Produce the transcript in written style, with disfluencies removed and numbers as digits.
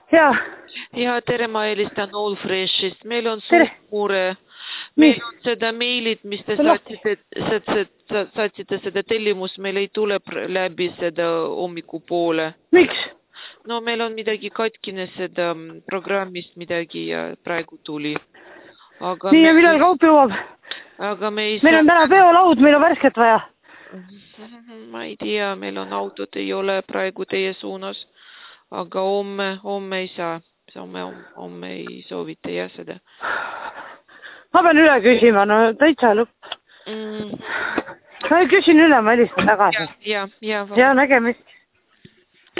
Jaa. Ja, tere, ma helistan Allfreshist. Meil on suur mure. Meil on seda meilit, mis te saatsite seda tellimus, meil ei tule läbi seda hommikupoole. Miks? No meil on midagi katkine seda programmist midagi ja praegu tuli. Aga nii ja millal kaup jõuab? Aga me ei meil on täna peolaud, meil on värsket vaja. Ma ei tea, meil on autod ei ole praegu teie suunas. Aga homme ei saa. Homme ei soovita jah seda. Ma pean üle küsima, no täitsa lõpp. Ma küsin üle, ma helistan tagasi. Ja nägemist.